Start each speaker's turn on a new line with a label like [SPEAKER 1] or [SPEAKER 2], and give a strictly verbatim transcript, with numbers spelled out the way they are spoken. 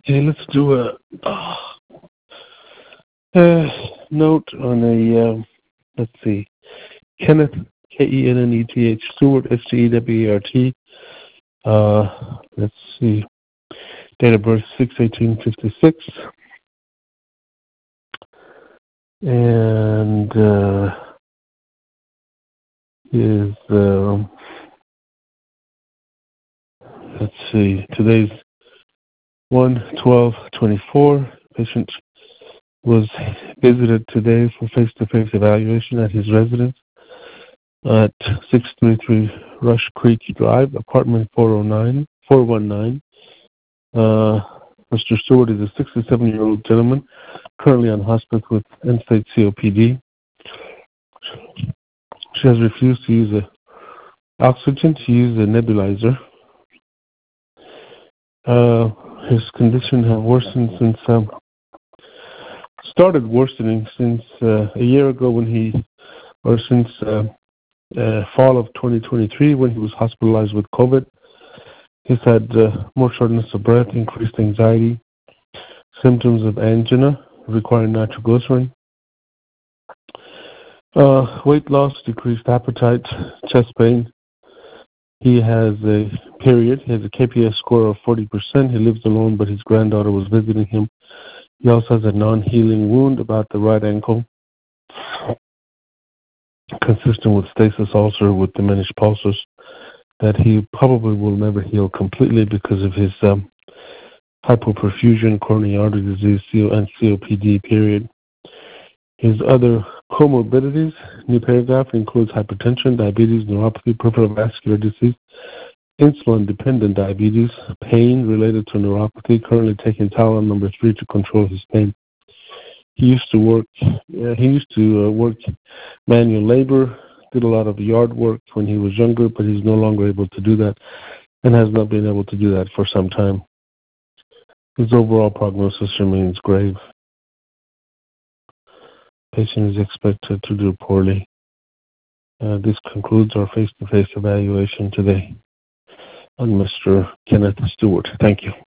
[SPEAKER 1] Okay, let's do a, uh, uh, note on a, um, let's see, Kenneth, K E N N E T H, Stewart, S T E W E R T. Uh, let's see, date of birth six eighteen fifty-six. And uh, is, um, let's see, today's one twelve twenty-four. Patient was visited today for face-to-face evaluation at his residence at six thirty-three Rush Creek Drive, apartment four oh nine, four one nine. Uh, Mister Stewart is a sixty-seven-year-old gentleman currently on hospice with end-stage C O P D. She has refused to use a oxygen, to use a nebulizer. Uh, his condition has worsened since, um, started worsening since uh, a year ago when he, or since uh, uh, fall of twenty twenty-three when he was hospitalized with COVID. He's had uh, more shortness of breath, increased anxiety, symptoms of angina requiring nitroglycerin, uh, weight loss, decreased appetite, chest pain. He has a period. He has a K P S score of forty percent. He lives alone, but his granddaughter was visiting him. He also has a non-healing wound about the right ankle, consistent with stasis ulcer with diminished pulses, that he probably will never heal completely because of his um, hypoperfusion, coronary artery disease, and C O P D, period. His other comorbidities, new paragraph, includes hypertension, diabetes, neuropathy, peripheral vascular disease, insulin-dependent diabetes, pain related to neuropathy, currently taking Tylenol number three to control his pain. He used to work, uh, he used to uh, work manual labor, did a lot of yard work when he was younger, but he's no longer able to do that and has not been able to do that for some time. His overall prognosis remains grave. Patient is expected to do poorly. Uh, this concludes our face-to-face evaluation today on Mister Kenneth Stewart. Thank you.